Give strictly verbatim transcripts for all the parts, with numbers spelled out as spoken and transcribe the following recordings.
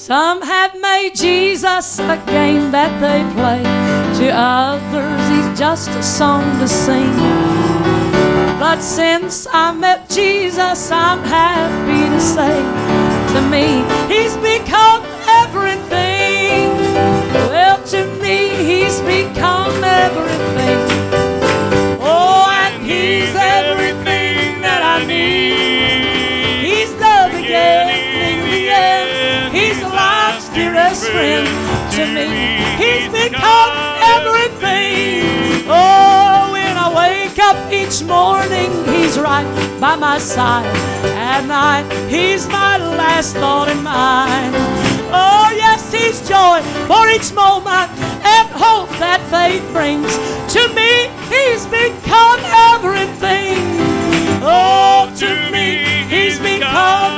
Some have made Jesus a game that they play. To others he's just a song to sing. But since I met Jesus, I'm happy to say, to me he's become everything. Well, to me he's become everything. Oh, and he's everything that I need. He's the beginning, the end. He's life's dearest friend. To me he's become everything. Oh, when I wake up each morning, he's right by my side. At night, he's my last thought in mind. Oh, yes, he's joy for each moment and hope that faith brings. To me, he's become everything. Oh, to me, he's become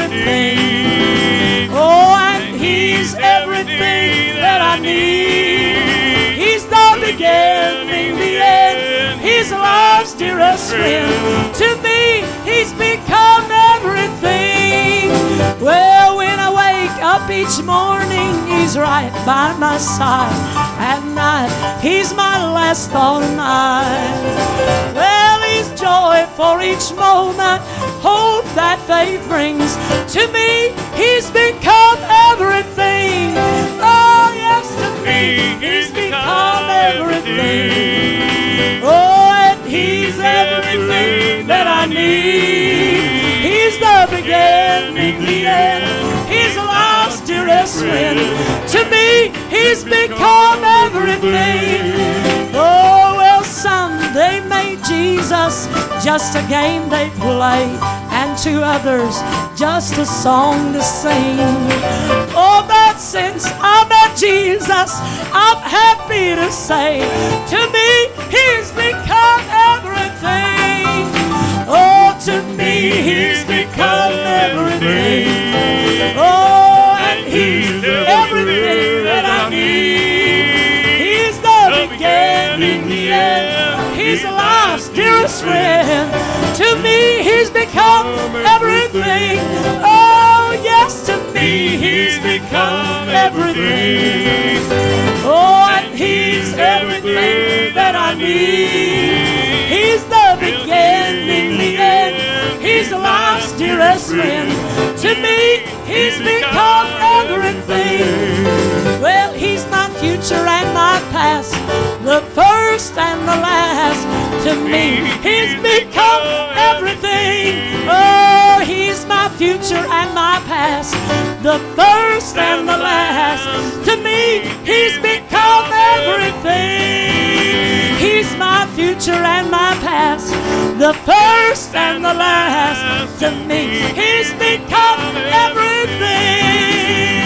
everything. Oh, and he's everything that I need. He's the beginning, the end. He's life's dearest friend. To me, he's become everything. Well, when I wake up each morning, he's right by my side. At night, he's my last thought of mine. Well, he's joy for each moment, hope that faith brings. To me, he's become everything. Oh, yes, to me, he's become everything. Oh, and he's everything that I need. He's the beginning, the end. He's life's dearest friend. To me, he's become everything. Oh, well, someday made Jesus just a game they play, and to others just a song to sing. Oh, but since I met Jesus, I'm happy to say, to me, he's become everything. Oh, to me, he's become everything. Oh, and he's everything that I need. He's the beginning, the end. He's life's dearest friend. To me, he's become everything. Oh, yes, to me, he's become everything. Oh, and he's everything that I need. He's the beginning, the end. He's life's dearest friend. To me, he's become everything. Well, he's my future and my past, the first and the last. To me, he's become everything. Oh, he's my future and my past, the first and the last. To me, he's become everything. He's my future and my past, the first and the last. To me, he's become everything.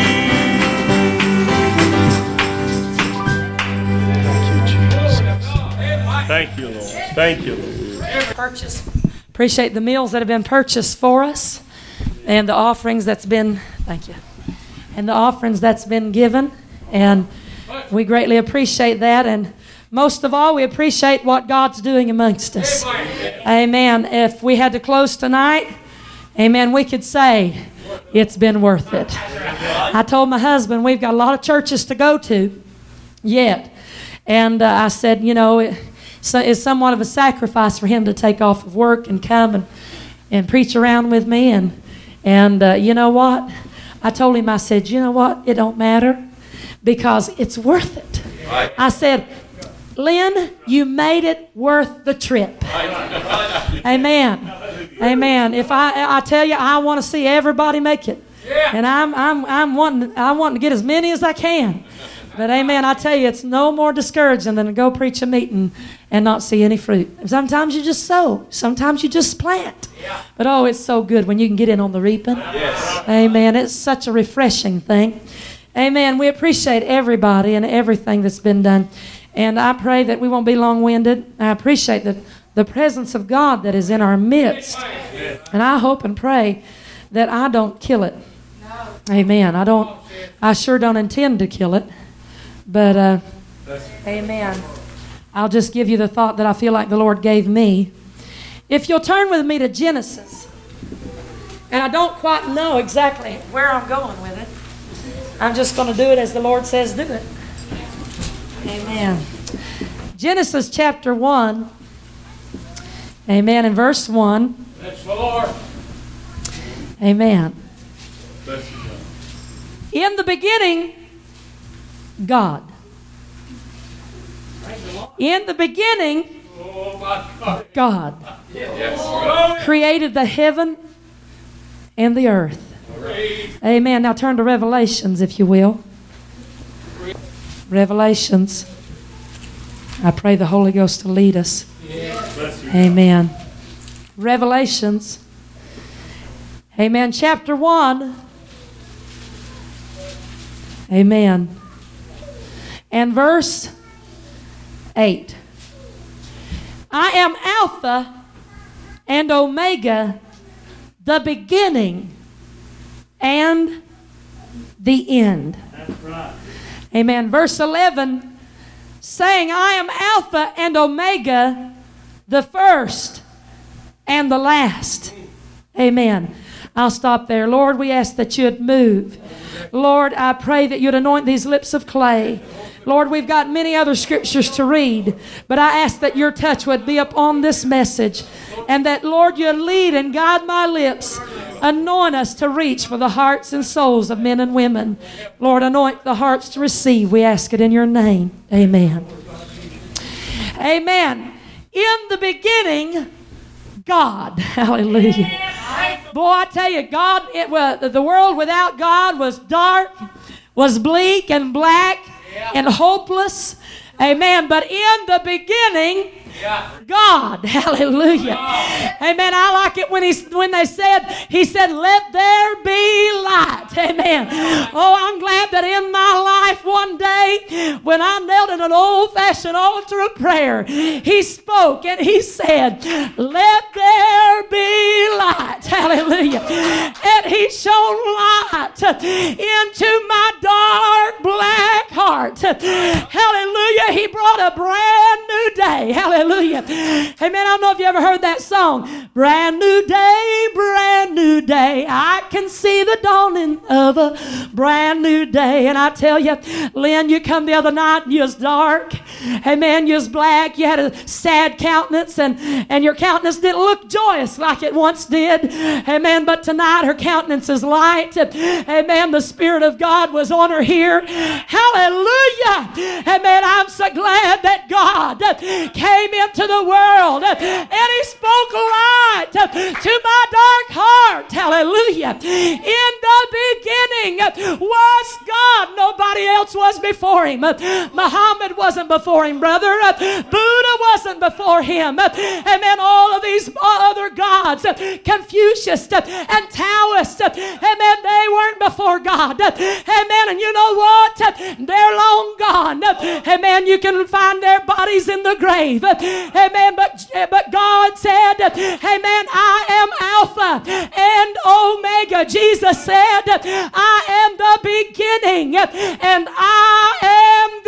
Thank you, Lord. Thank you, Lord. Purchase. Appreciate the meals that have been purchased for us, and the offerings that's been, thank you, and the offerings that's been given, and we greatly appreciate that. And most of all, we appreciate what God's doing amongst us. Amen. If we had to close tonight, amen, we could say it's been worth it. I told my husband we've got a lot of churches to go to yet, and uh, I said, you know, it, so it's somewhat of a sacrifice for him to take off of work and come and, and preach around with me. And, and uh, you know what? I told him, I said, you know what? It don't matter because it's worth it. I said, Lynn, you made it worth the trip. Amen. Amen. If I I tell you, I want to see everybody make it. And I'm I'm I'm wanting I want to get as many as I can. But amen, I tell you, it's no more discouraging than to go preach a meeting and not see any fruit. Sometimes you just sow. Sometimes you just plant. But oh, it's so good when you can get in on the reaping. Yes. Amen. It's such a refreshing thing. Amen. We appreciate everybody and everything that's been done. And I pray that we won't be long-winded. I appreciate the, the presence of God that is in our midst. And I hope and pray that I don't kill it. Amen. I don't. I sure don't intend to kill it. But, uh, amen. I'll just give you the thought that I feel like the Lord gave me. If you'll turn with me to Genesis. And I don't quite know exactly where I'm going with it. I'm just going to do it as the Lord says do it. Amen. Genesis chapter one. Amen. In verse one. Bless the Lord. Amen. Bless you, God. In the beginning, God. In the beginning, Oh, my God. God Yes. created the heaven and the earth. Praise. Amen. Now turn to Revelations, if you will. Revelations. I pray the Holy Ghost to lead us. Bless you. Amen. Revelations. Amen. Chapter one. Amen. And verse eight. I am Alpha and Omega, the beginning and the end. That's right. Amen. Verse eleven, saying, I am Alpha and Omega, the first and the last. Amen. I'll stop there. Lord, we ask that you'd move. Lord, I pray that you'd anoint these lips of clay. Lord, we've got many other scriptures to read, but I ask that your touch would be upon this message, and that, Lord, you lead and guide my lips. Anoint us to reach for the hearts and souls of men and women. Lord, anoint the hearts to receive. We ask it in your name. Amen. Amen. In the beginning, God. Hallelujah. Boy, I tell you, God, it was, the world without God was dark, was bleak and black and hopeless. Amen. But in the beginning, God. Hallelujah. Amen. I like it when he when they said, he said, let there be light. Amen. Oh, I'm glad that in my life one day, when I knelt in an old-fashioned altar of prayer, he spoke and he said, let there be light. Hallelujah. And he shone light into my dark black heart. Hallelujah. He brought a brand new day. Hallelujah. Amen. I don't know if you ever heard that song. Brand new day, brand new day. I can see the dawning of a brand new day. And I tell you, Lynn, you come the other night and you was dark. Amen. You was black. You had a sad countenance, and, and your countenance didn't look joyous like it once did. Amen. But tonight her countenance is light. Amen. The Spirit of God was on her here. Hallelujah. Amen. I'm so glad that God came into the world and he spoke light to my dark heart. Hallelujah. In the beginning was God. Nobody else was before him. Muhammad wasn't before him, brother. Buddha wasn't before him. Amen. All of these other gods, Confucius and Taoist, amen, they weren't before God. Amen. And you know what? They're long gone. Amen. You can find their bodies in the grave. Amen. But, but God said, amen, I am Alpha and Omega. Jesus said, I am the beginning and I am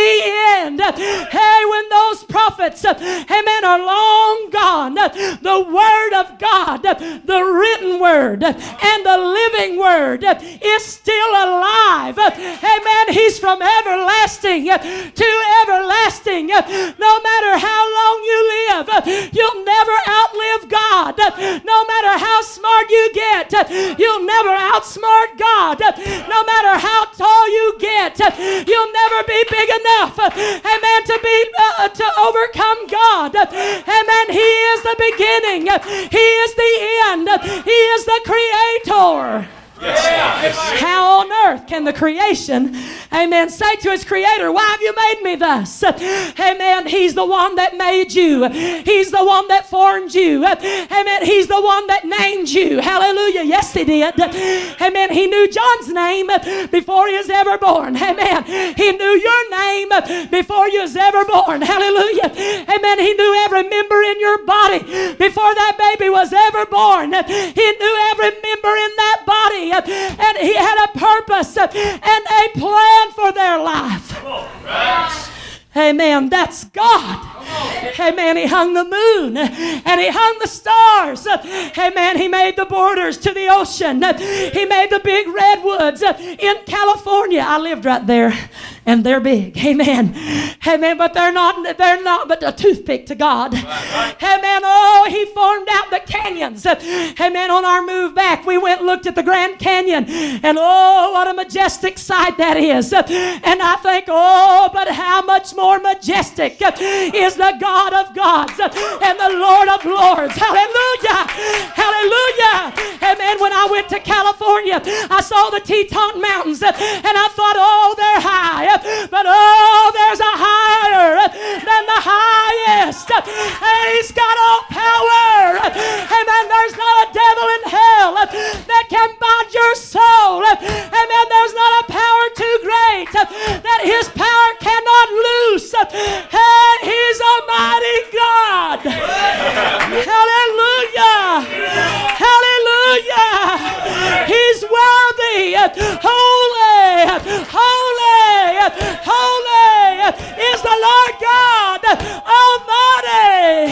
the end. Hey, when those prophets, amen, are long gone, the Word of God, the written Word and the living Word is still alive. Amen. He's from everlasting to everlasting. No matter how long you live, you'll never outlive God. No matter how smart you get, you'll never outsmart God. No matter how tall you get, you'll never be big enough, amen, to be uh, to overcome God. Amen. He is the beginning. He is the end. He is the creator. Yes. How on earth can the creation, amen, say to its creator, why have you made me thus? Amen. He's the one that made you. He's the one that formed you. Amen. He's the one that named you. Hallelujah. Yes, he did. Amen. He knew John's name before he was ever born. Amen. He knew your name before you was ever born. Hallelujah. Amen. He knew every member in your body before that baby was ever born. He knew every member in that body. And he had a purpose and a plan for their life. Amen. That's God. Amen. He hung the moon and he hung the stars. Amen. He made the borders to the ocean. He made the big redwoods in California. I lived right there. And they're big. Amen. Amen. But they're not, they're not but a toothpick to God. Amen. Oh, he formed out the canyons. Amen. On our move back, we went and looked at the Grand Canyon. And oh, what a majestic sight that is. And I think, oh, but how much more majestic is the God of gods and the Lord of lords. Hallelujah. Hallelujah. Amen. When I went to California, I saw the Teton Mountains. And I thought, oh, they're high. But oh, there's a higher than the highest. And he's got all power. Amen. There's not a devil in hell that can bind your soul. Amen. There's not a power too great that his power cannot loose. And he's a mighty God. Hallelujah. Hallelujah. He's worthy. Holy. Holy. Holy is the Lord God Almighty.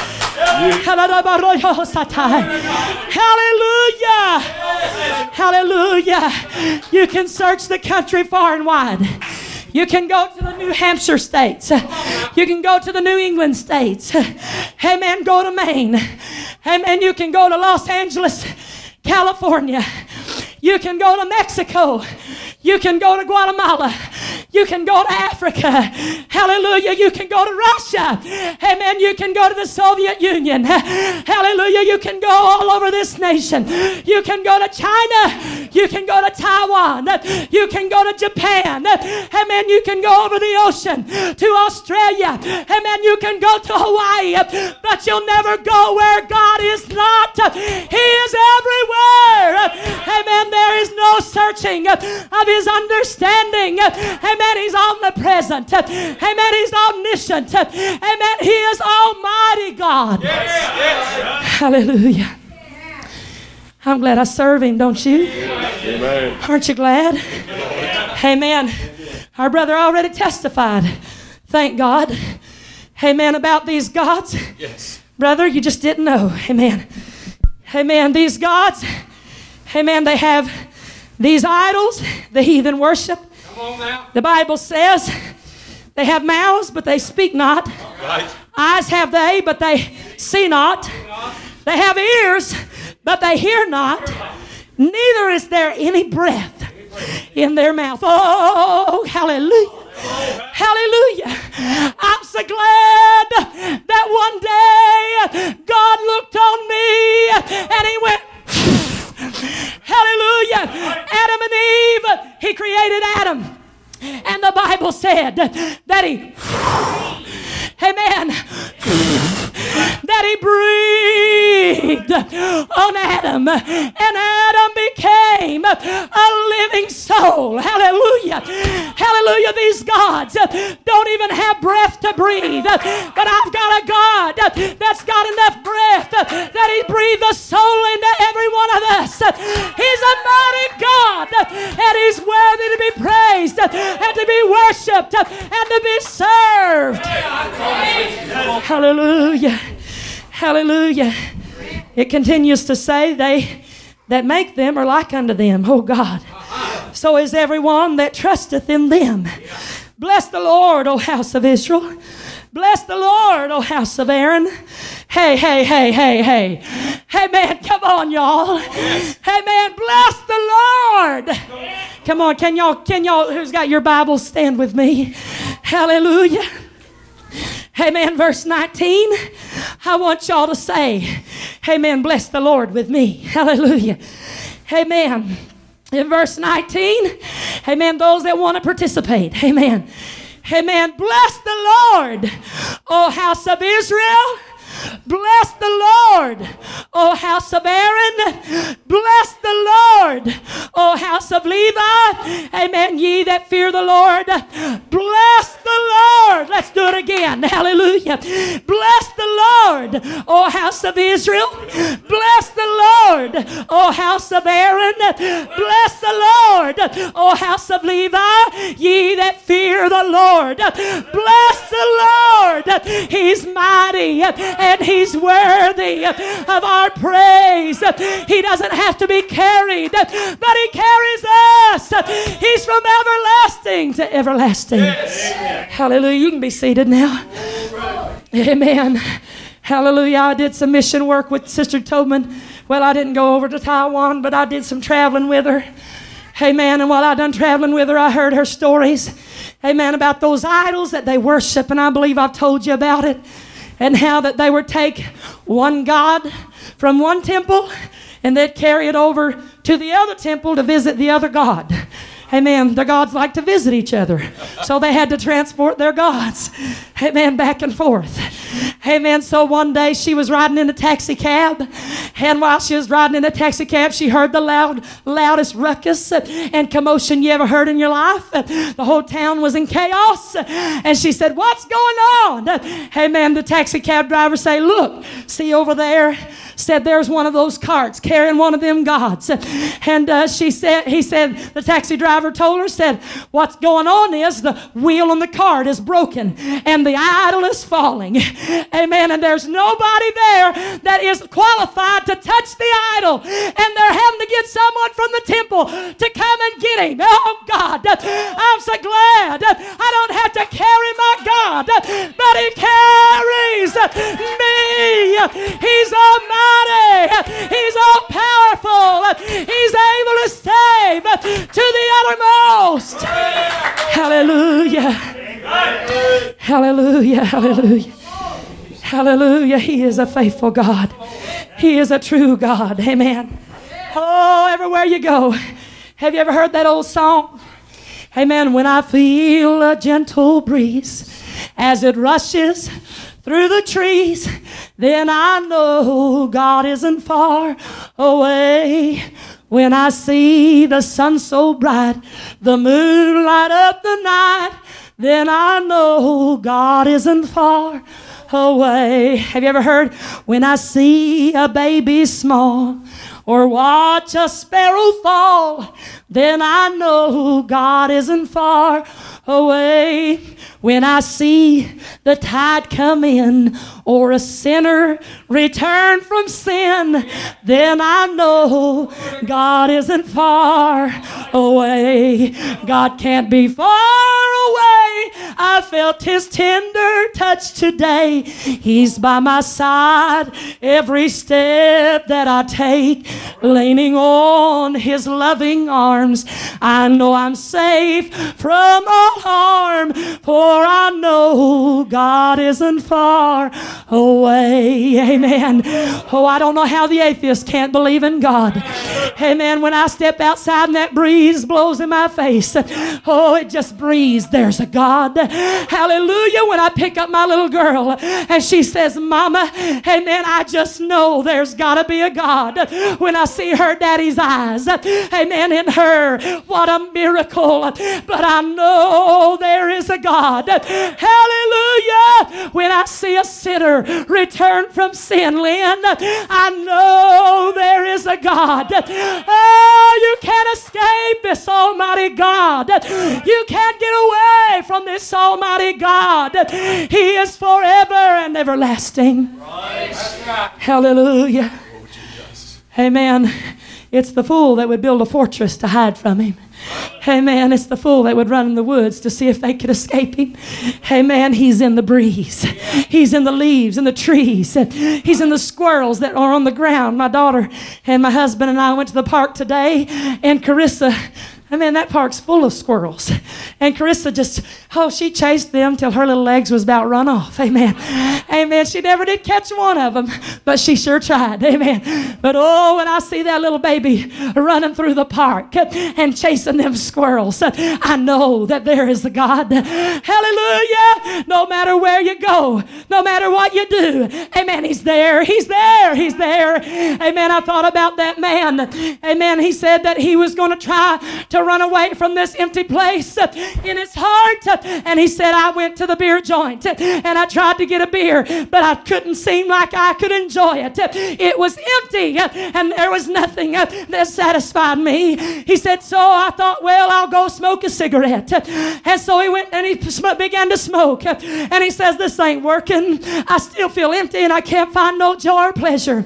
Hallelujah. Hallelujah. You can search the country far and wide. You can go to the New Hampshire states. You can go to the New England states. Amen. Go to Maine. Amen. You can go to Los Angeles, California. You can go to Mexico. You can go to Guatemala. You can go to Africa. Hallelujah. You can go to Russia. Amen. You can go to the Soviet Union. Hallelujah. You can go all over this nation. You can go to China. You can go to Taiwan. You can go to Japan. Amen. You can go over the ocean to Australia. Amen. You can go to Hawaii. But you'll never go where God is not. He is everywhere. Amen. There is no searching of his understanding. Amen. He's omnipresent. Amen. He's omniscient. Amen. He is Almighty God. Yes, yes. Hallelujah. I'm glad I serve him, don't you? Amen. Aren't you glad? Amen. Our brother already testified. Thank God. Amen. About these gods. Yes. Brother, you just didn't know. Amen. Amen. These gods. Amen. They have these idols the heathen worship. Come on now. The Bible says they have mouths, but they speak not. Right. Eyes have they, but they see not. They have ears, but they hear not. Neither is there any breath in their mouth. Oh, hallelujah. Hallelujah. I'm so glad that one day God looked on me and he went, hallelujah. Adam and Eve, he created Adam. And the Bible said that he, amen, that he breathed on Adam. And Adam became a living soul. Hallelujah. Hallelujah. These gods don't even have breath to breathe. But I've got a God that's got enough breath that he breathed the soul into every one of us. He's a mighty God. And he's worthy to be praised and to be worshipped and to be served. Hallelujah. Hallelujah. It continues to say, they that make them are like unto them, oh God. So is everyone that trusteth in them. Bless the Lord, O house of Israel. Bless the Lord, O house of Aaron. Hey, hey, hey, hey, hey. Hey, man, come on, y'all. Hey, man, bless the Lord. Come on, can y'all, can y'all, who's got your Bibles, stand with me. Hallelujah. Amen. Verse nineteen. I want y'all to say, amen, bless the Lord with me. Hallelujah. Amen. In verse nineteen, amen, those that want to participate, amen. Amen. Bless the Lord, O house of Israel. Bless the Lord, O house of Aaron. Bless the Lord, O house of Levi. Amen. Ye that fear the Lord. Bless the Lord. Let's do it again. Hallelujah. Bless the Lord, O house of Israel. Bless the Lord, O house of Aaron. Bless the Lord, O house of Levi. Ye that fear the Lord. Bless the Lord. He's mighty and He's worthy of our praise. He doesn't have to be carried, but He carries us. He's from everlasting to everlasting. Yes. Hallelujah. You can be seated now. Amen. Hallelujah. I did some mission work with Sister Tobin. Well, I didn't go over to Taiwan, but I did some traveling with her. Amen. And while I done traveling with her, I heard her stories. Amen. About those idols that they worship. And I believe I've told you about it. And how that they would take one God from one temple and they'd carry it over to the other temple to visit the other God. Amen. Their gods like to visit each other. So they had to transport their gods. Amen. Back and forth. Amen. So one day she was riding in a taxi cab. And while she was riding in a taxi cab, she heard the loud, loudest ruckus and commotion you ever heard in your life. The whole town was in chaos. And she said, "What's going on?" Amen. The taxi cab driver said, "Look, see over there?" Said, "There's one of those carts carrying one of them gods." And uh, she said, he said, the taxi driver told her, said, "What's going on is the wheel on the cart is broken and the idol is falling." Amen. And there's nobody there that is qualified to touch the idol. And they're having to get someone from the temple to come and get him. Oh God, I'm so glad I don't have to carry my God, but He carries me. He's almighty. He's all powerful. He's able to save to the uttermost. Hallelujah. Hallelujah. Hallelujah. Hallelujah. He is a faithful God. He is a true God. Amen. Oh, everywhere you go. Have you ever heard that old song? Amen. When I feel a gentle breeze as it rushes through the trees, then I know God isn't far away. When I see the sun so bright, the moon light up the night, then I know God isn't far away. Have you ever heard, when I see a baby small or watch a sparrow fall, then I know God isn't far away. When I see the tide come in or a sinner return from sin, then I know God isn't far away. God can't be far away. I felt His tender touch today. He's by my side every step that I take, leaning on His loving arms. I know I'm safe from all harm, for I know God isn't far away. Amen. Oh, I don't know how the atheist can't believe in God. Amen. When I step outside and that breeze blows in my face, oh, it just breathes. There's a God. Hallelujah. When I pick up my little girl and she says, "Mama," amen, I just know there's got to be a God. When I see her daddy's eyes, amen, in her, what a miracle. But I know there is a God. Hallelujah. When I see a sinner return from sin, Lynn, I know there is a God. Oh, you can't escape this almighty God. You can't get away from this almighty God. He is forever and everlasting. Hallelujah. Amen. It's the fool that would build a fortress to hide from Him. Amen. It's the fool that would run in the woods to see if they could escape Him. Amen. He's in the breeze. He's in the leaves and the trees. He's in the squirrels that are on the ground. My daughter and my husband and I went to the park today, and Carissa, I mean, that park's full of squirrels. And Carissa just, oh, she chased them till her little legs was about run off. Amen. Amen. She never did catch one of them, but she sure tried. Amen. But oh, when I see that little baby running through the park and chasing them squirrels, I know that there is a God. Hallelujah. No matter where you go, no matter what you do, amen, He's there. He's there. He's there. Amen. I thought about that man. Amen. He said that he was going to try to run away from this empty place. in his heart. And he said, I went to the beer joint and I tried to get a beer, but I couldn't seem like I could enjoy it. It was empty and there was nothing that satisfied me. He said, so I thought, well, I'll go smoke a cigarette. And so he went and he began to smoke. And he says, this ain't working. I still feel empty and I can't find no joy or pleasure.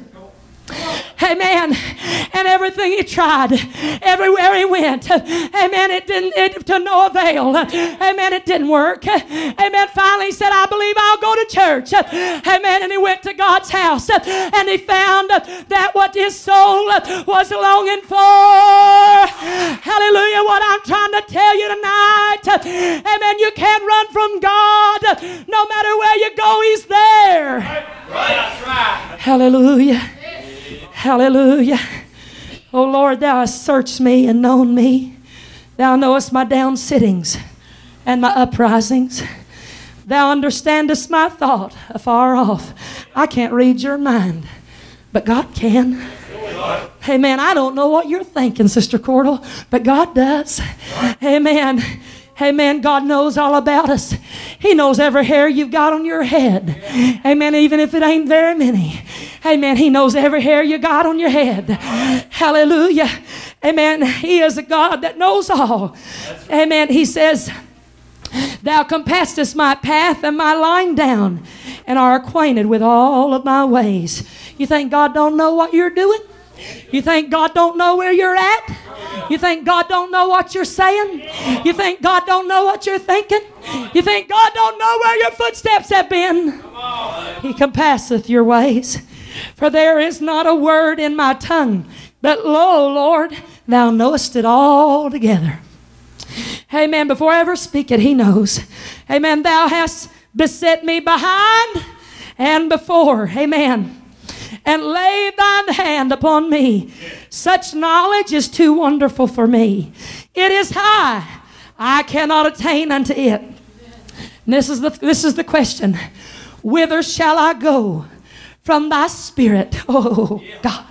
Amen. And everything he tried, everywhere he went, amen, it didn't, it, to no avail. Amen, it didn't work. Amen. Finally he said, I believe I'll go to church. Amen. And he went to God's house and he found that what his soul was longing for. Hallelujah. What I'm trying to tell you tonight, amen, you can't run from God. No matter where you go, he's there. That's right. Hallelujah. Hallelujah. Oh Lord, thou hast searched me and known me. Thou knowest my down sittings and my uprisings. Thou understandest my thought afar off. I can't read your mind, but God can. Amen. I don't know what you're thinking, Sister Cordell, but God does. Amen. Amen. God knows all about us. He knows every hair you've got on your head. Amen. Even if it ain't very many. Amen. He knows every hair you got on your head. Hallelujah. Amen. He is a God that knows all. Amen. He says, thou compassest my path and my lying down and are acquainted with all of my ways. You think God don't know what you're doing? You think God don't know where you're at? You think God don't know what you're saying? You think God don't know what you're thinking? You think God don't know where your footsteps have been? He compasseth your ways. For there is not a word in my tongue, but lo, Lord, thou knowest it all together. Amen. Before I ever speak it, he knows. Amen. Thou hast beset me behind and before. Amen. And laid thine hand upon me. Such knowledge is too wonderful for me. It is high. I cannot attain unto it. And this is the, this is the question. Whither shall I go from thy spirit? Oh, God.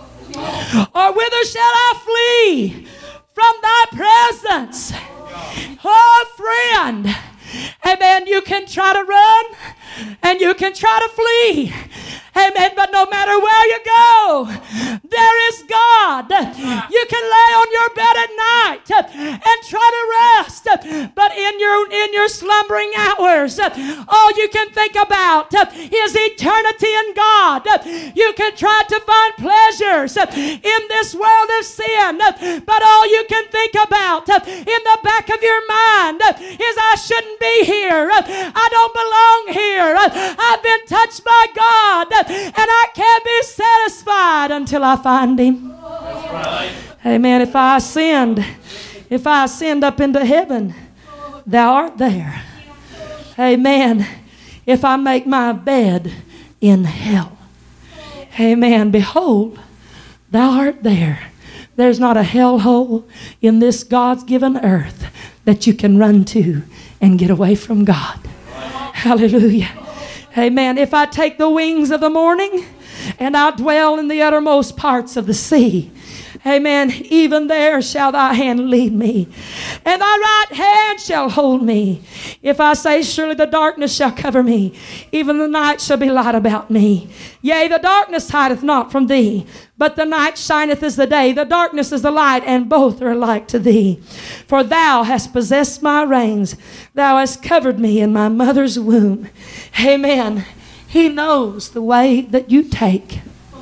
Or whither shall I flee from thy presence? Oh, friend. Amen. You can try to run and you can try to flee. Amen. But no matter where you go, there is God. You can lay on your bed at night and try to rest. But in your in your slumbering hours, all you can think about is eternity in God. You can try to find pleasures in this world of sin. But all you can think about in the back of your mind is, I shouldn't be here. I don't belong here. I've been touched by God. And I can't be satisfied until I find him. That's right. Amen. If I ascend, if I ascend up into heaven, thou art there. Amen. If I make my bed in hell. Amen. Behold, thou art there. There's not a hellhole in this God's given earth that you can run to and get away from God. Hallelujah. Amen. If I take the wings of the morning and I dwell in the uttermost parts of the sea, amen, even there shall thy hand lead me, and thy right hand shall hold me. If I say, surely the darkness shall cover me, even the night shall be light about me. Yea, the darkness hideth not from thee, but the night shineth as the day. The darkness is the light, and both are alike to thee. For thou hast possessed my reins. Thou hast covered me in my mother's womb. Amen. He knows the way that you take.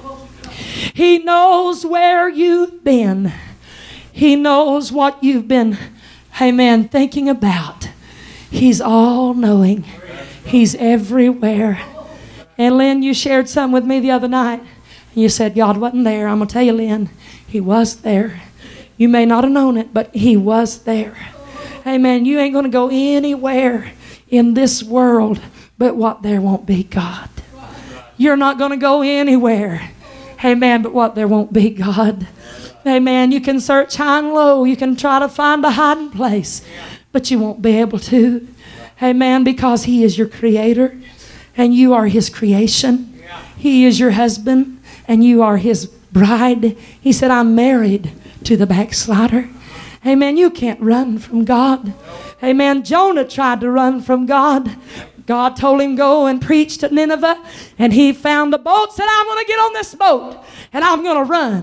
He knows where you've been. He knows what you've been, amen, thinking about. He's all-knowing. He's everywhere. And Lynn, you shared something with me the other night. And you said, God wasn't there. I'm going to tell you, Lynn, he was there. You may not have known it, but he was there. Amen. You ain't going to go anywhere in this world but what there won't be God. You're not going to go anywhere. Amen. But what there won't be God. Amen. You can search high and low. You can try to find a hiding place, but you won't be able to. Amen. Because he is your creator and you are his creation. He is your husband and you are his bride. He said, I'm married to the backslider. Amen. You can't run from God. Amen. Jonah tried to run from God. God told him, go and preach to Nineveh. And he found a boat, said, I'm going to get on this boat and I'm going to run.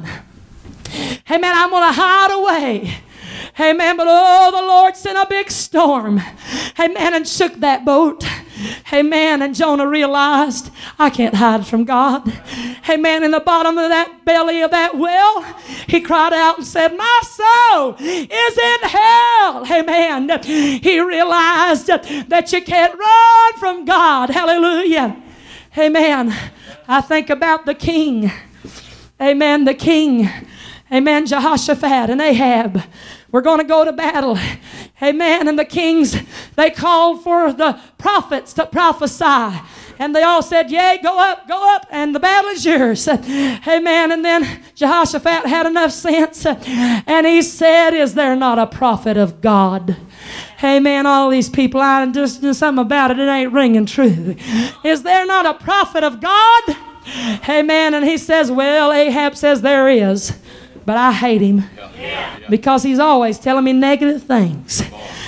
Amen. I'm going to hide away. Amen. But oh, the Lord sent a big storm. Amen. And shook that boat. Amen. And Jonah realized, I can't hide from God. Amen. In the bottom of that belly of that well, he cried out and said, my soul is in hell. Amen. He realized that you can't run from God. Hallelujah. Amen. I think about the king. Amen. The king. Amen. Jehoshaphat and Ahab. We're going to go to battle. Amen. And the kings, they called for the prophets to prophesy. And they all said, yea, go up, go up, and the battle is yours. Amen. And then Jehoshaphat had enough sense. And he said, is there not a prophet of God? Amen. All these people, I just do something about it. It ain't ringing true. Is there not a prophet of God? Amen. And he says, well, Ahab says there is. But I hate him because he's always telling me negative things.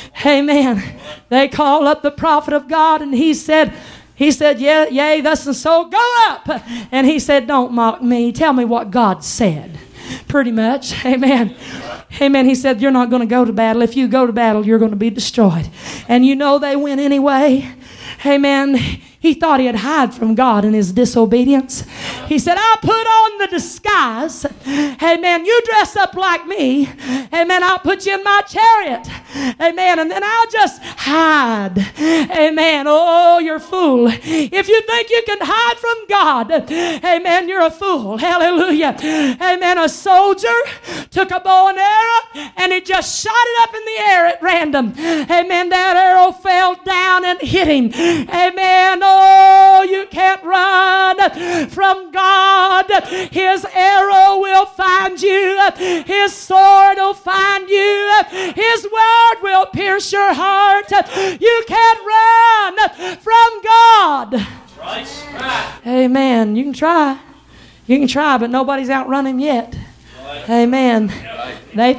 Amen. They call up the prophet of God and he said, he said, yeah, yea, thus and so, go up. And he said, don't mock me. Tell me what God said. Pretty much. Amen. Amen. He said, you're not going to go to battle. If you go to battle, you're going to be destroyed. And you know they went anyway. Amen. He thought he'd hide from God in his disobedience. He said, I'll put on the disguise. Amen. You dress up like me. Amen. I'll put you in my chariot. Amen. And then I'll just hide. Amen. Oh, you're a fool. If you think you can hide from God, amen, you're a fool. Hallelujah. Amen. A soldier took a bow and arrow and he just shot it up in the air at random. Amen. That arrow fell down and hit him. Amen. Oh, you can't run from God. His arrow will find you. His sword will find you. His word will pierce your heart. You can't run from God. Right. Amen. You can try. You can try, but nobody's outrun him yet. Amen. They,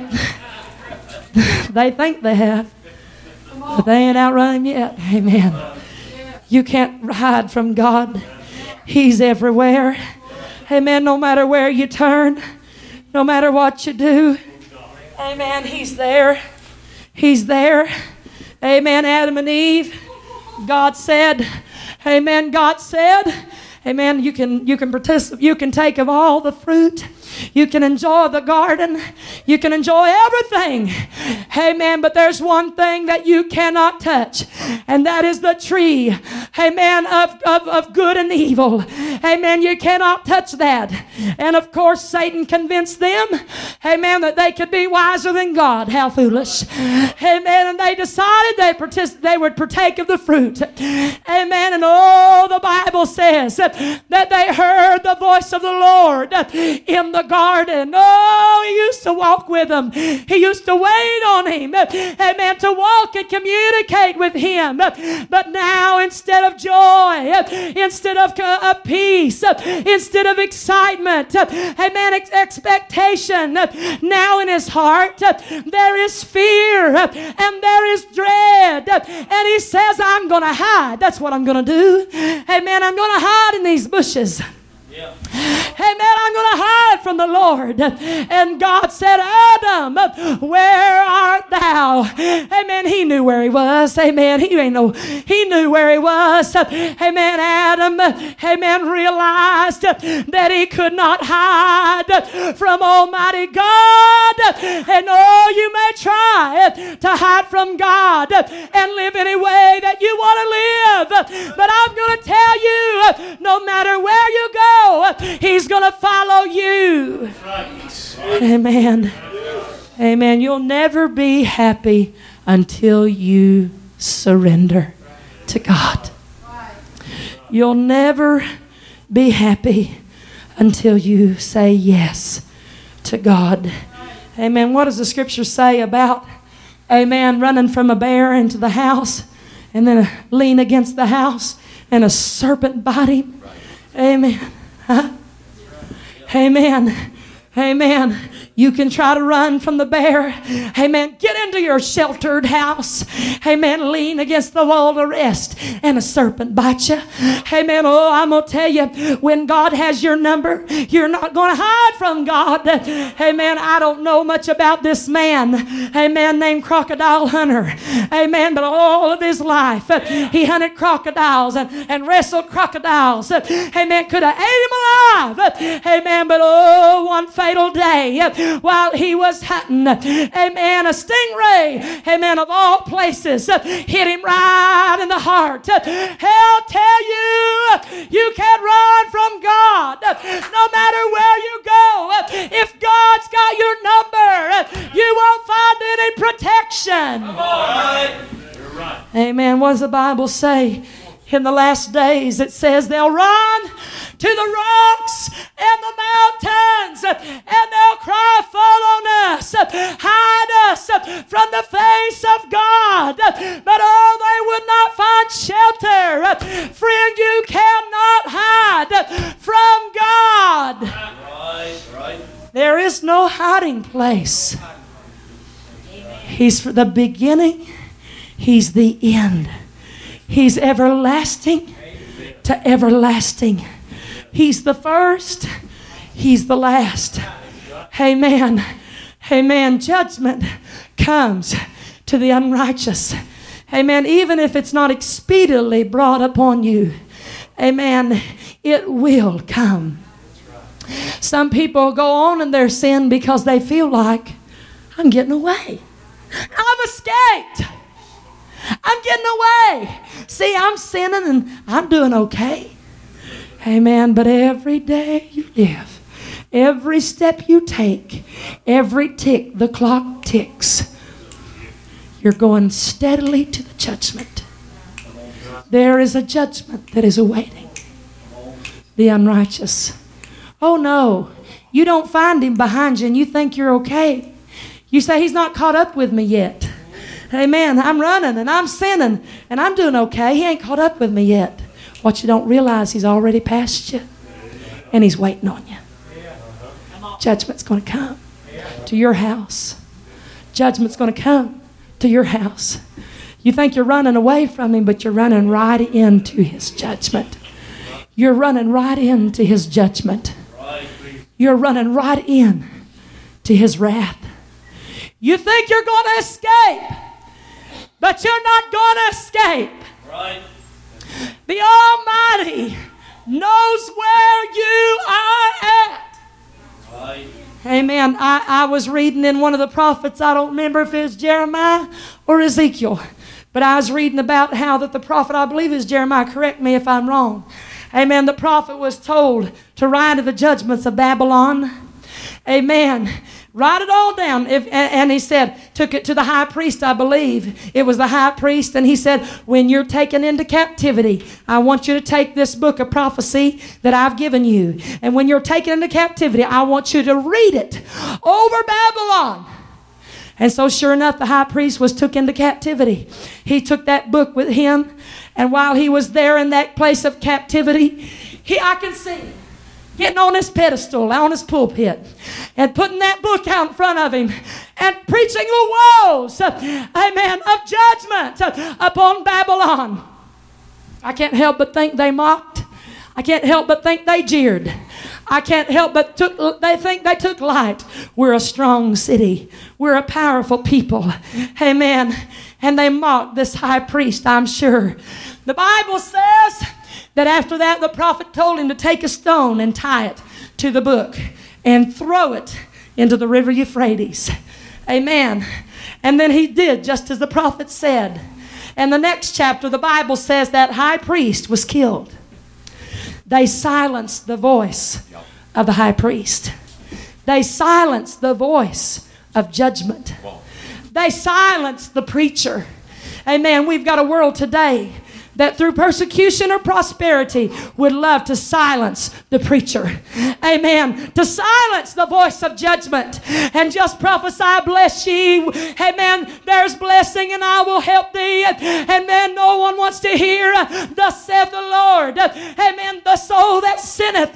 they think they have, but they ain't outrun him yet. Amen. You can't hide from God. He's everywhere. Amen. No matter where you turn, no matter what you do. Amen. He's there. He's there. Amen. Adam and Eve. God said. Amen. God said. Amen. You can you can participate. You can take of all the fruit. You can enjoy the garden. You can enjoy everything. Amen. But there's one thing that you cannot touch, and that is the tree. Amen. Of, of, of good and evil. Amen. You cannot touch that. And of course, Satan convinced them, amen, that they could be wiser than God. How foolish. Amen. And they decided they, partic- they would partake of the fruit. Amen. And oh, the Bible says that they heard the voice of the Lord in the garden. Oh, he used to walk with them. He used to wait on him. Amen. To walk and communicate with him. But now, instead of joy, instead of uh, peace, instead of excitement, amen, ex- expectation, now in his heart there is fear and there is dread. And he says, I'm going to hide. That's what I'm going to do. Amen. I'm going to hide in these bushes. Yeah. Amen. I'm going to hide from the Lord. And God said, Adam, where art thou? Amen. He knew where he was. Amen. He ain't no, he knew where he was. Amen. Adam, amen, realized that he could not hide from Almighty God. And oh, you may try to hide from God and live any way that you want to live. But I'm going to tell you, no matter where you go, He's going to follow you. Amen. Amen. You'll never be happy until you surrender to God. You'll never be happy until you say yes to God. Amen. What does the scripture say about, amen, running from a bear into the house and then lean against the house and a serpent bite him? Amen. Huh? Amen. Amen. You can try to run from the bear. Amen. Get into your sheltered house. Amen. Lean against the wall to rest, and a serpent bite you. Amen. Oh, I'm going to tell you, when God has your number, you're not going to hide from God. Amen. I don't know much about this man, amen, named Crocodile Hunter. Amen. But all of his life, he hunted crocodiles and, and wrestled crocodiles. Amen. Could have ate him alive. Amen. But oh, one fatal day, while he was hunting, amen, a stingray, amen, of all places, hit him right in the heart. I'll tell you, you can't run from God. No matter where you go, if God's got your number, you won't find any protection. Come on. You're right. Amen. What does the Bible say? In the last days, it says they'll run to the rocks and the mountains, and they'll cry, fall on us, hide us from the face of God. But oh, they would not find shelter. Friend, you cannot hide from God. Right, right. There is no hiding place. He's the beginning. He's the end. He's everlasting to everlasting. He's the first. He's the last. Amen. Amen. Judgment comes to the unrighteous. Amen. Even if it's not expediently brought upon you. Amen. It will come. Some people go on in their sin because they feel like, I'm getting away. I've escaped. I'm getting away. See, I'm sinning and I'm doing okay. Amen. But every day you live, every step you take, every tick the clock ticks, you're going steadily to the judgment. There is a judgment that is awaiting the unrighteous. Oh no, you don't find him behind you and you think you're okay. You say, he's not caught up with me yet. Amen. I'm running and I'm sinning and I'm doing okay. He ain't caught up with me yet. What you don't realize, he's already passed you and he's waiting on you. Judgment's going to come to your house. Judgment's going to come to your house. You think you're running away from him, but you're running right into his judgment. You're running right into his judgment. You're running right in to his wrath. You think you're going to escape, but you're not going to escape. Right. The Almighty knows where you are at. Right. Amen. I, I was reading in one of the prophets, I don't remember if it was Jeremiah or Ezekiel, but I was reading about how that the prophet, I believe it was Jeremiah, correct me if I'm wrong. Amen. The prophet was told to write of the judgments of Babylon. Amen. Write it all down. If, and, and he said, took it to the high priest, I believe. It was the high priest. And he said, when you're taken into captivity, I want you to take this book of prophecy that I've given you. And when you're taken into captivity, I want you to read it over Babylon. And so sure enough, the high priest was took into captivity. He took that book with him. And while he was there in that place of captivity, he, I can see him getting on his pedestal, on his pulpit, and putting that book out in front of him and preaching the woes, amen, of judgment upon Babylon. I can't help but think they mocked. I can't help but think they jeered. I can't help but took, they think they took light. We're a strong city. We're a powerful people. Amen. And they mocked this high priest, I'm sure. The Bible says that after that, the prophet told him to take a stone and tie it to the book and throw it into the river Euphrates. Amen. And then he did just as the prophet said. And the next chapter, the Bible says that high priest was killed. They silenced the voice of the high priest. They silenced the voice of judgment. They silenced the preacher. Amen. We've got a world today that through persecution or prosperity would love to silence the preacher. Amen. To silence the voice of judgment and just prophesy, bless ye. Amen. There's blessing and I will help thee. Amen. No one wants to hear, thus saith the Lord. Amen. The soul that sinneth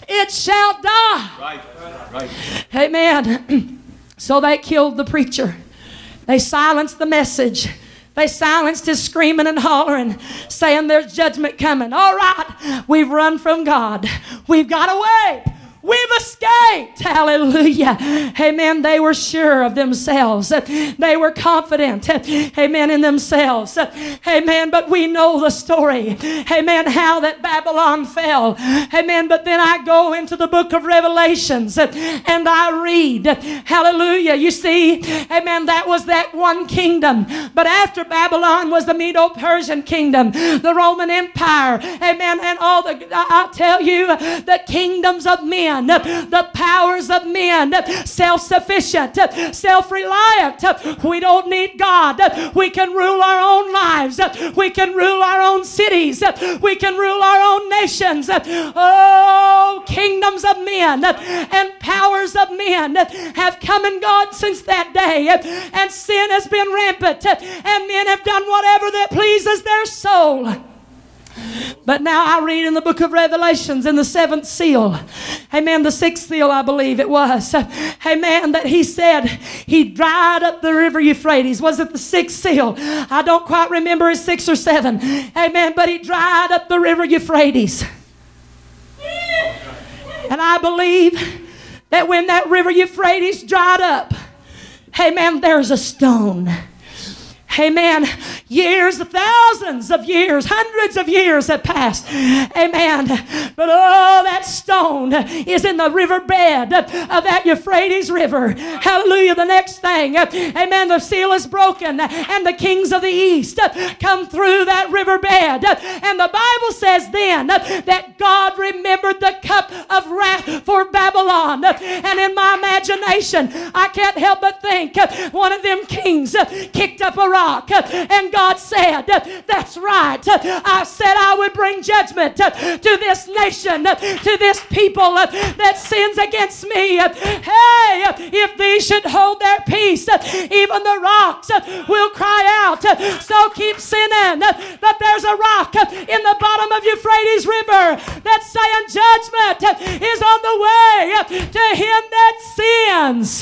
it shall die. Right. Right. Amen. So they killed the preacher. They silenced the message. They silenced his screaming and hollering, saying there's judgment coming. All right, we've run from God. We've got away. We've escaped. Hallelujah. Amen. They were sure of themselves. They were confident. Amen. In themselves. Amen. But we know the story. Amen. How that Babylon fell. Amen. But then I go into the book of Revelations and I read. Hallelujah. You see, amen, that was that one kingdom. But after Babylon was the Medo-Persian kingdom, the Roman Empire. Amen. And all the, I'll tell you, the kingdoms of men, the powers of men, self-sufficient, self-reliant. We don't need God. We can rule our own lives. We can rule our own cities. We can rule our own nations. Oh, kingdoms of men and powers of men have come and gone since that day, and sin has been rampant, and men have done whatever that pleases their soul. But now I read in the book of Revelations in the seventh seal, amen, the sixth seal I believe it was, amen, that he said he dried up the river Euphrates. Was it the sixth seal? I don't quite remember, it's six or seven, amen, but he dried up the river Euphrates. And I believe that when that river Euphrates dried up, amen, there's a stone. Amen. Years, thousands of years, hundreds of years have passed. Amen. But oh, that stone is in the riverbed of that Euphrates River. Hallelujah. The next thing, amen, the seal is broken and the kings of the east come through that riverbed. And the Bible says then that God remembered the cup of wrath for Babylon. And in my imagination, I can't help but think one of them kings kicked up a rock. And God said, that's right. I said I would bring judgment to this nation, to this people that sins against me. Hey, if these should hold their peace, even the rocks will cry out. So keep sinning. But there's a rock in the bottom of Euphrates River that's saying judgment is on the way to him that sins.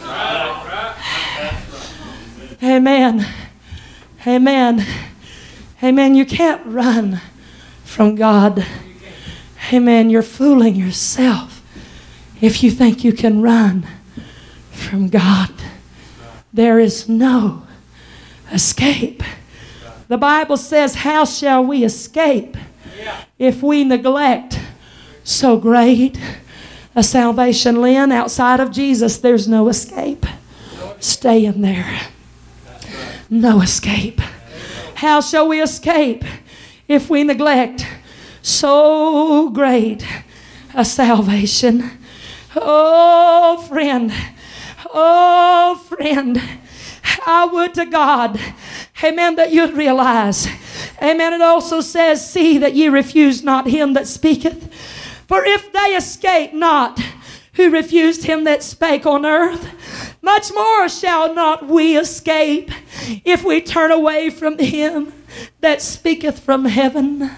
Amen. Amen. Amen. You can't run from God. Amen. You're fooling yourself if you think you can run from God. There is no escape. The Bible says, how shall we escape if we neglect so great a salvation? Lynn, outside of Jesus, there's no escape. Stay in there. No escape. How shall we escape if we neglect so great a salvation? Oh, friend. Oh, friend. I would to God, amen, that you'd realize. Amen. It also says, see that ye refuse not him that speaketh. For if they escape not who refused him that spake on earth, much more shall not we escape if we turn away from him that speaketh from heaven.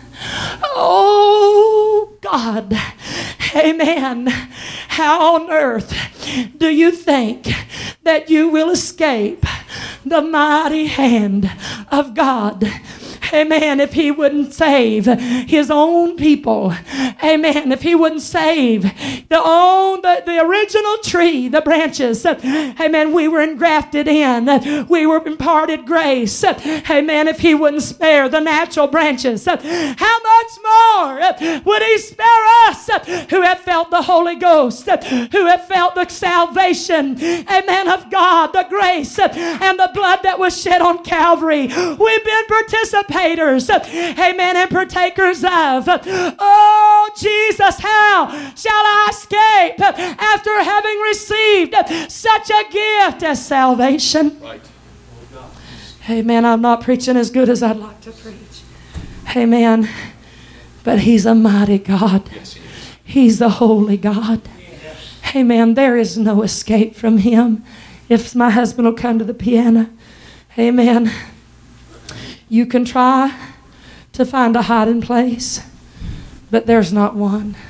Oh, God. Amen. How on earth do you think that you will escape the mighty hand of God? Amen. If he wouldn't save his own people. Amen. If he wouldn't save the own, the, the original tree, the branches. Amen. We were engrafted in. We were imparted grace. Amen. If he wouldn't spare the natural branches, how much more would he spare us who have felt the Holy Ghost, who have felt the salvation, amen, of God, the grace and the blood that was shed on Calvary. We've been participators, amen, and partakers of. Oh, Jesus, how shall I escape after having received such a gift as salvation? Right. Amen. I'm not preaching as good as I'd like to preach. Amen. But he's a mighty God. Yes, he is. He's the holy God. Amen. There is no escape from him. If my husband will come to the piano. Amen. You can try to find a hiding place, but there's not one.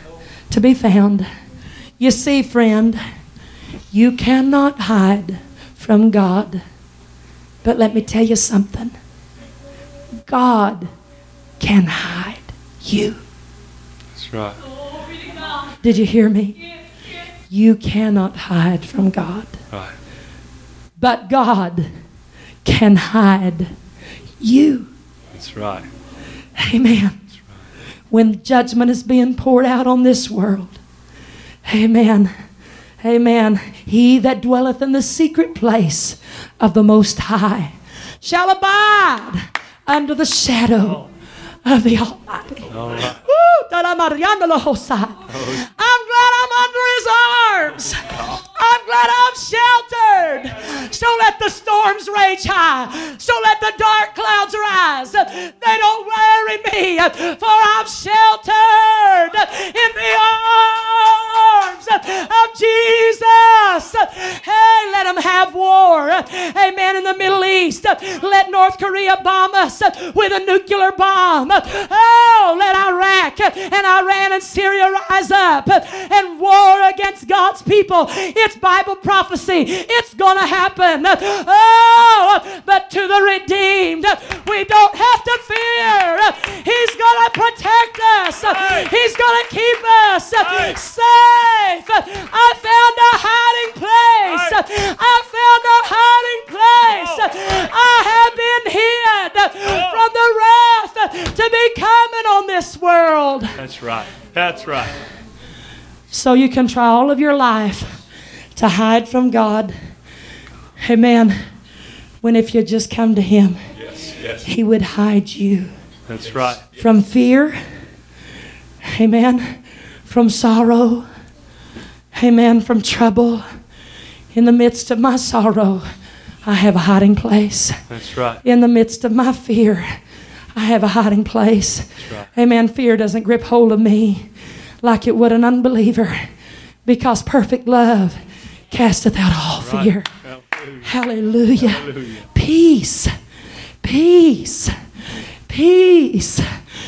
to be found. You see, friend, you cannot hide from God. But let me tell you something. God can hide you. That's right. Did you hear me? You cannot hide from God. Right. But God can hide you. That's right. Amen. That's right. When judgment is being poured out on this world. Amen. Amen. He that dwelleth in the secret place of the Most High shall abide under the shadow of the Almighty. All right. Woo! I'm glad I'm under His arms. I'm glad I'm sheltered. So let the storms rage high. So let the dark clouds rise. They don't worry me, for I'm sheltered in the arms of Jesus. Hey, let them have war. Amen. In the Middle East, let North Korea bomb us with a nuclear bomb. Oh, let Iraq and Iran and Syria rise up and war against God's people. It's Bible prophecy. It's going to happen. Oh, but to the redeemed, we don't have to fear. He's going to protect us. He's going to keep us safe. I found a hiding place. I found a hiding place. I have been hid from the wrath to be coming on this world. That's right. That's right. So you can try all of your life to hide from God. Amen. When if you just come to Him, Yes, yes. He would hide you That's right. from fear. Amen. From sorrow. Amen. From trouble. In the midst of my sorrow, I have a hiding place. That's right. In the midst of my fear, I have a hiding place. That's right. Amen. Fear doesn't grip hold of me like it would an unbeliever, because perfect love casteth out all Right. fear. Hallelujah. Hallelujah. Hallelujah. Peace. Peace. Peace.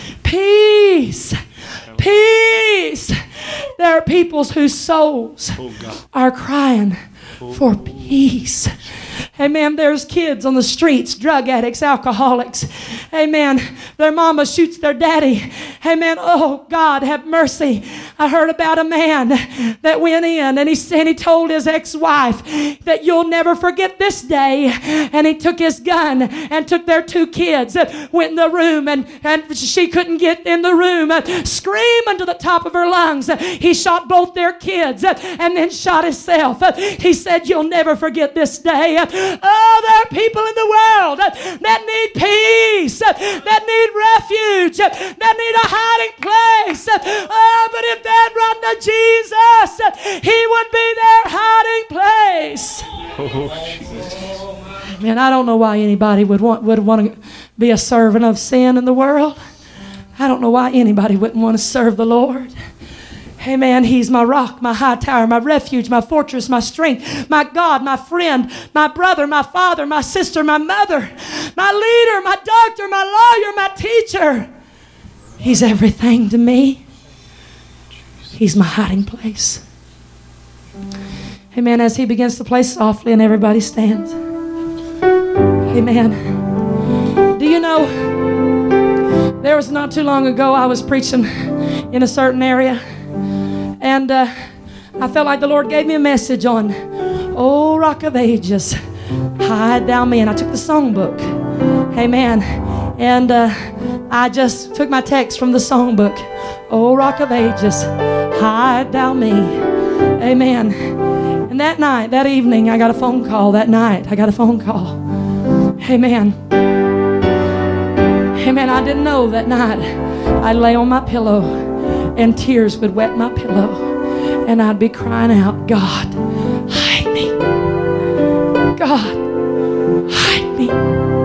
Peace. Peace. There are peoples whose souls Oh, God. are crying for peace. Amen. There's kids on the streets, drug addicts, alcoholics. Amen. Their mama shoots their daddy. Amen. Oh, God, have mercy. I heard about a man that went in and he said he told his ex-wife that you'll never forget this day. And he took his gun and took their two kids, went in the room, and, and she couldn't get in the room, screaming to the top of her lungs. He shot both their kids and then shot himself. He said, you'll never forget this day. Oh, there are people in the world that need peace, that need refuge, that need a hiding place. Oh, but if they'd run to Jesus, He would be their hiding place. Oh, Jesus. Man, I don't know why anybody would want would want to be a servant of sin in the world. I don't know why anybody wouldn't want to serve the Lord. Amen. He's my rock, my high tower, my refuge, my fortress, my strength, my God, my friend, my brother, my father, my sister, my mother, my leader, my doctor, my lawyer, my teacher. He's everything to me. He's my hiding place. Amen. As he begins to play softly and everybody stands. Amen. Do you know, there was not too long ago I was preaching in a certain area. And uh, I felt like the Lord gave me a message on, oh, Rock of Ages, hide thou me. And I took the songbook. Amen. And uh, I just took my text from the songbook. Oh, Rock of Ages, hide thou me. Amen. And that night, that evening, I got a phone call. That night, I got a phone call. Amen. Amen. I didn't know that night I'd lay on my pillow and tears would wet my pillow, and I'd be crying out, God, hide me. God, hide me.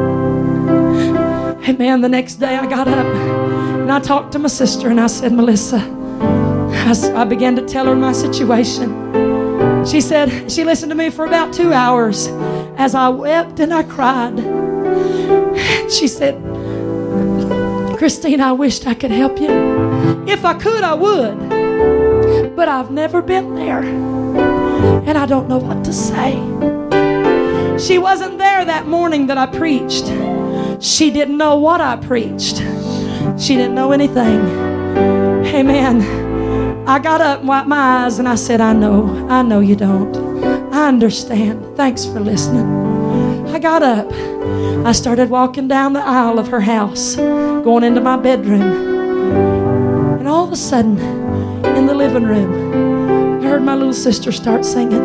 And man, the next day I got up and I talked to my sister and I said, Melissa, I, I began to tell her my situation. She said, she listened to me for about two hours as I wept and I cried. She said, Christine, I wished I could help you. If I could, I would. but I've never been there, and I don't know what to say. She wasn't there that morning that I preached. She didn't know what I preached. She didn't know anything. Amen. I got up and wiped my eyes and I said, I know, I know you don't. I understand. Thanks for listening. I got up. I started walking down the aisle of her house, going into my bedroom. And all of a sudden, in the living room, I heard my little sister start singing,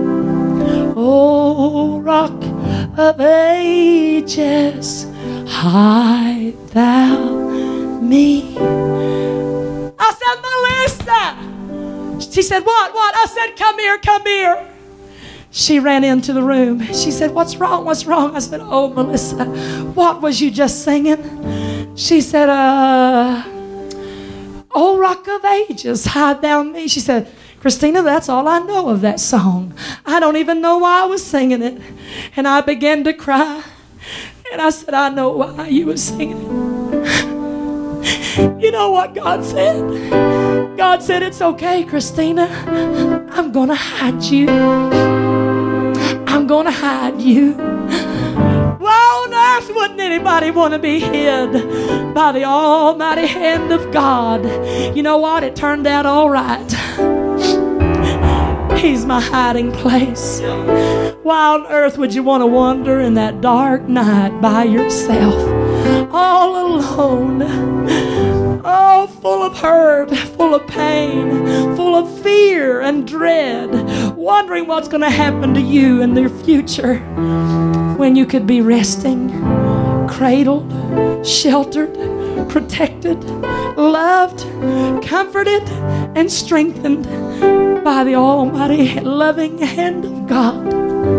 "Oh, Rock of Ages, hide thou me." I said, "Melissa." She said, "What, what?" I said, "Come here, come here." She ran into the room. She said, "What's wrong, what's wrong?" I said, "Oh, Melissa, what was you just singing?" She said, uh, "Oh, Rock of Ages, hide thou me." She said, "Christina, that's all I know of that song. I don't even know why I was singing it." And I began to cry. And I said, "I know why you were singing it." You know what God said? God said, "It's okay, Christina. I'm going to hide you. I'm going to hide you." Why on earth wouldn't anybody want to be hid by the almighty hand of God? You know what? It turned out all right. He's my hiding place. Why on earth would you want to wander in that dark night by yourself, all alone? Oh, full of hurt, full of pain, full of fear and dread, wondering what's going to happen to you in the future when you could be resting, cradled, sheltered, protected, loved, comforted, and strengthened by the almighty loving hand of God.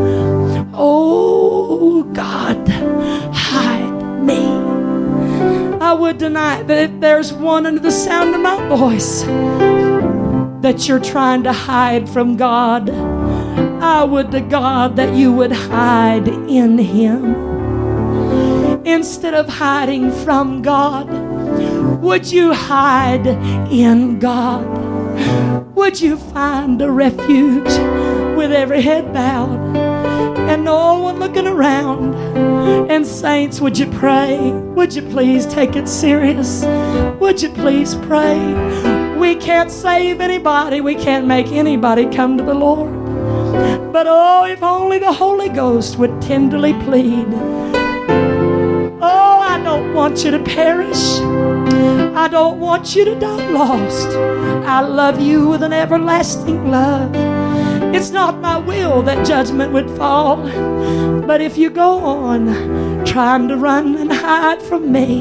Oh, God, hide me. I would tonight that if there's one under the sound of my voice that you're trying to hide from God, I would to God that you would hide in Him. Instead of hiding from God, would you hide in God? Would you find a refuge with every head bowed and no one looking around? And saints, would you pray? Would you please take it serious? Would you please pray? We can't save anybody. We can't make anybody come to the Lord. But oh, if only the Holy Ghost would tenderly plead. Oh, I don't want you to perish. I don't want you to die lost. I love you with an everlasting love. It's not my will that judgment would fall. But if you go on trying to run and hide from me,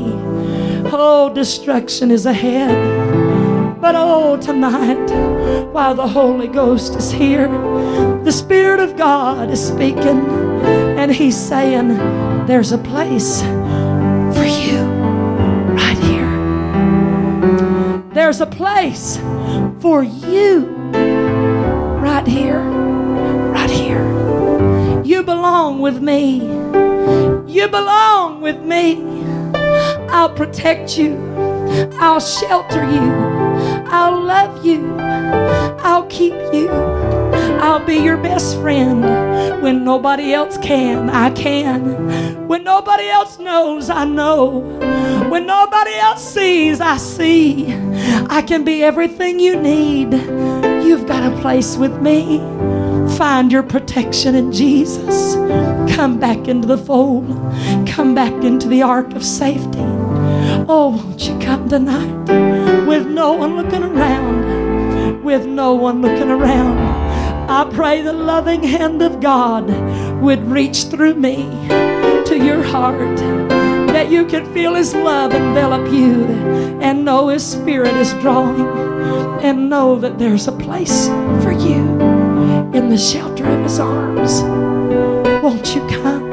oh, destruction is ahead. But oh, tonight, while the Holy Ghost is here, the Spirit of God is speaking, and He's saying, there's a place for you right here. There's a place for you right here, right here. You belong with me. You belong with me. I'll protect you. I'll shelter you. I'll love you. I'll keep you. I'll be your best friend. When nobody else can, I can. When nobody else knows, I know. When nobody else sees, I see. I can be everything you need. You've got a place with me. Find your protection in Jesus. Come back into the fold. Come back into the ark of safety. Oh, won't you come tonight? With no one looking around. With no one looking around. I pray the loving hand of God would reach through me to your heart, that you can feel His love envelop you and know His Spirit is drawing, and know that there's a place for you in the shelter of His arms. Won't you come?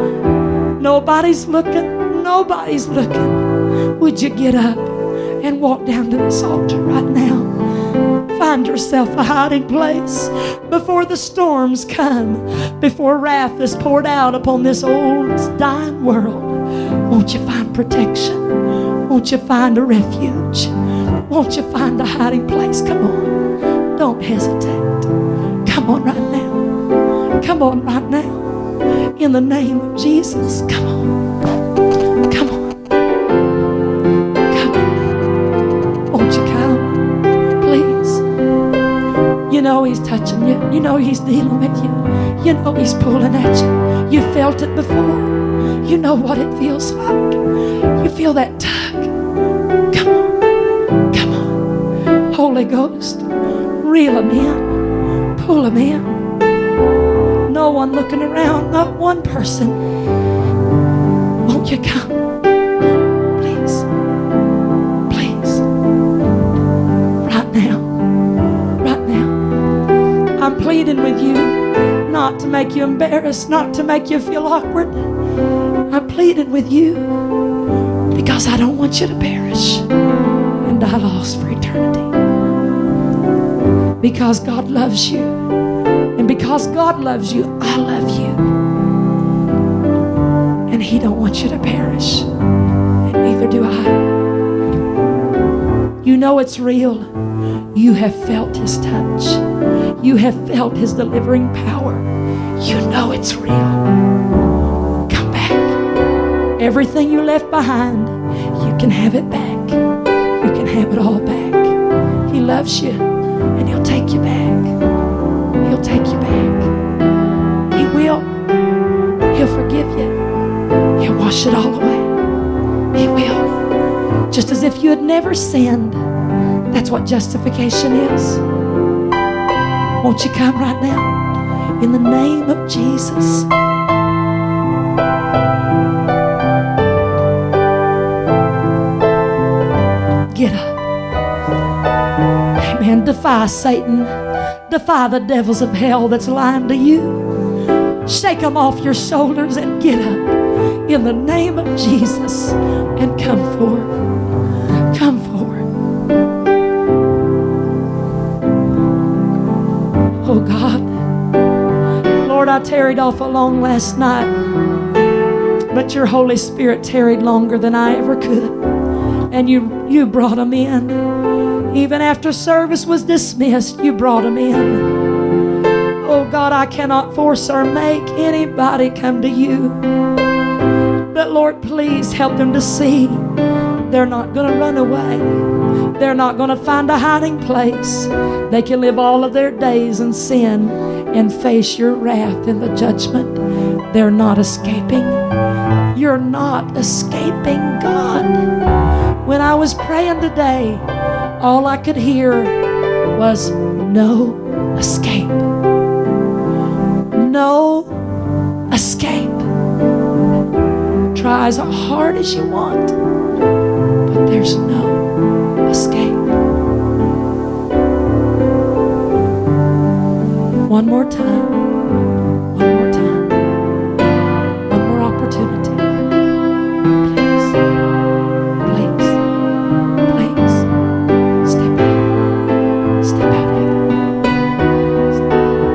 Nobody's looking. Nobody's looking. Would you get up and walk down to this altar right now? Find yourself a hiding place before the storms come, before wrath is poured out upon this old dying world. Won't you find protection? Won't you find a refuge? Won't you find a hiding place? Come on. Don't hesitate. Come on right now. Come on right now. In the name of Jesus. Come on. Come on. Come on. Won't you come? Please. You know He's touching you. You know He's dealing with you. You know He's pulling at you. You felt it before. You know what it feels like. You feel that tug. Come on. Come on. Holy Ghost, reel them in. Pull them in. No one looking around. Not one person. Won't you come? Please. Please. Right now. Right now. I'm pleading with you not to make you embarrassed, not to make you feel awkward. I'm pleading with you because I don't want you to perish and die lost for eternity. Because God loves you. And because God loves you, I love you. And He don't want you to perish. And neither do I. You know it's real. You have felt His touch. You have felt His delivering power. You know it's real. Come back. Everything you left behind, you can have it back. You can have it all back. He loves you, and He'll take you back. He'll take you back. He will. He'll forgive you. He'll wash it all away. He will. Just as if you had never sinned. That's what justification is. Won't you come right now? In the name of Jesus. Get up. Amen. Defy Satan. Defy the devils of hell that's lying to you. Shake them off your shoulders and get up in the name of Jesus and come forward. Come forward. Oh God. Lord, I tarried off alone last night, but your Holy Spirit tarried longer than I ever could. And you, you brought them in. Even after service was dismissed, you brought them in. Oh God, I cannot force or make anybody come to you. But Lord, please help them to see they're not going to run away. They're not going to find a hiding place. They can live all of their days in sin and face your wrath and the judgment. They're not escaping. You're not escaping, God. When I was praying today, all I could hear was no escape. No escape. Try as hard as you want, but there's no escape. One more time. One more time. One more opportunity. Please. Please. Please. Step out. Step out here. Step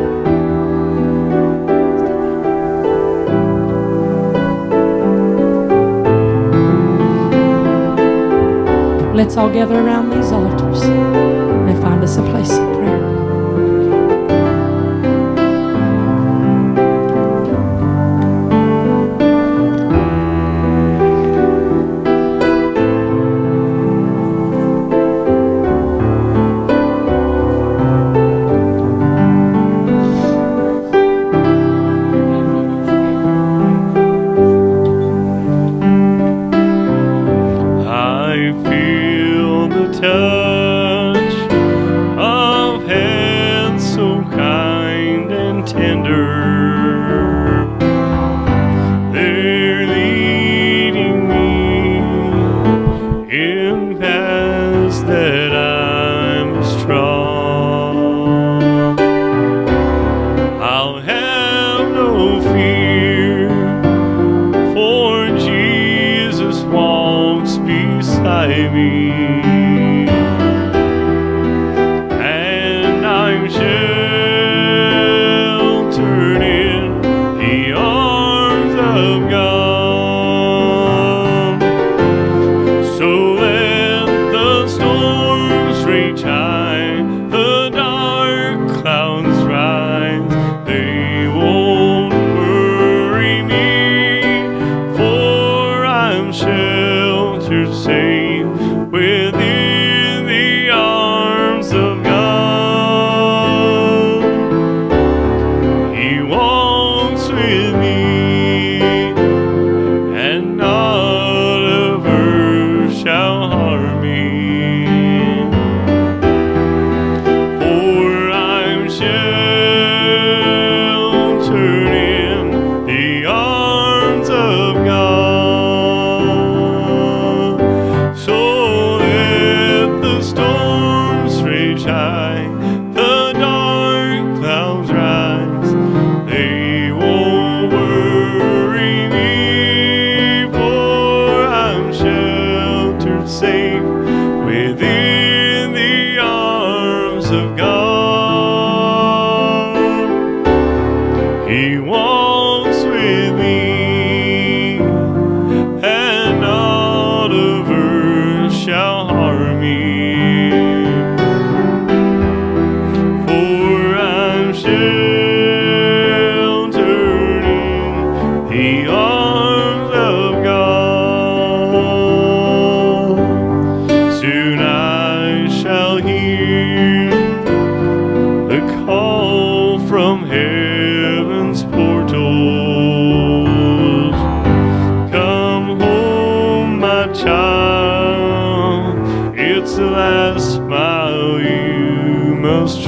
out. Let's all gather around these altars and find us a place of prayer. I feel the touch of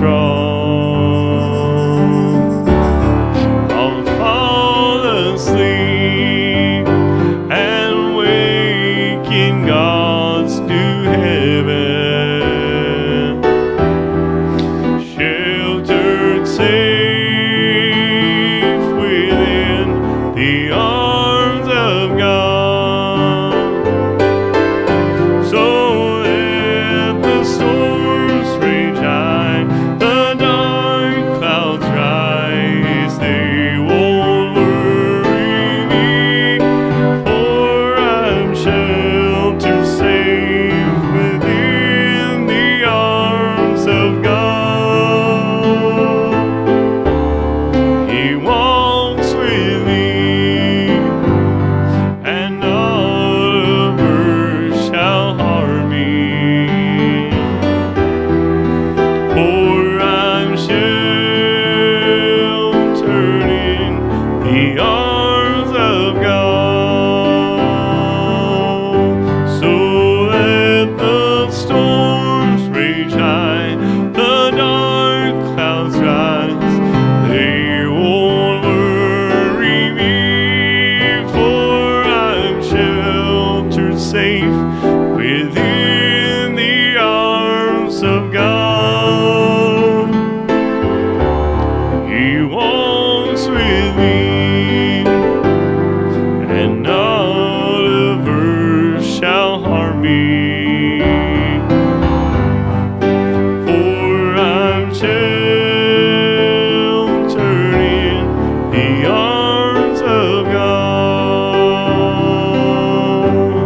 strong. I'll fall asleep and wake in God's new heaven, sheltered safe within the arms of God. So let the storms rage high, the dark clouds rise, they won't worry me, for I'm sheltered safe within the arms of God. He walks with me, and all of earth shall harm me, for I'm sheltered in the arms of God. So let the storms rage high, the dark clouds rise, they won't worry me, for I'm sheltered safe within the arms of God. He walks with me, and none of earth shall harm me, for I'm sheltered in the arms of God.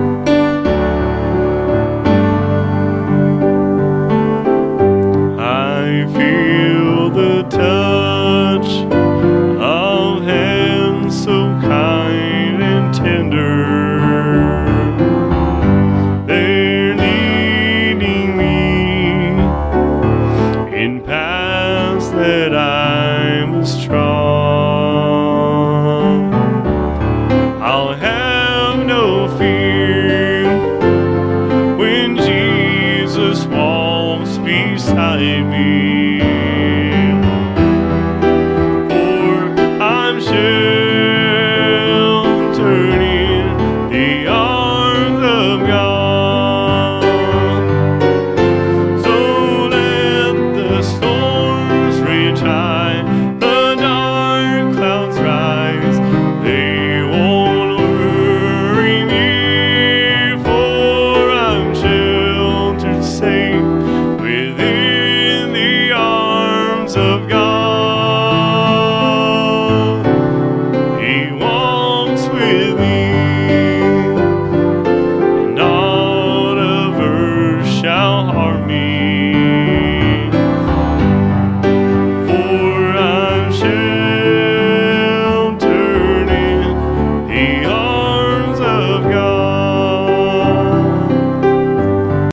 I feel the touch of hands so kind and tender. They're leading me in paths that I must trod. I'll have